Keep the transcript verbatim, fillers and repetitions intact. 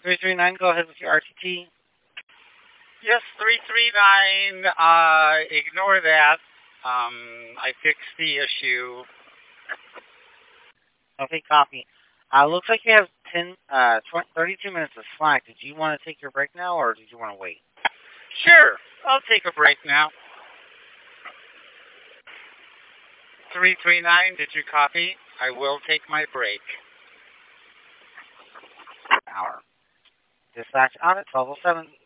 three three nine, go ahead with your R T T. Yes, three three nine, uh, ignore that. Um, I fixed the issue. Okay, copy. Uh, looks like you have ten, uh, twenty, thirty-two minutes of slack. Did you want to take your break now, or did you want to wait? Sure, I'll take a break now. three three nine, did you copy? I will take my break. Hour. Dispatch out at twelve oh seven.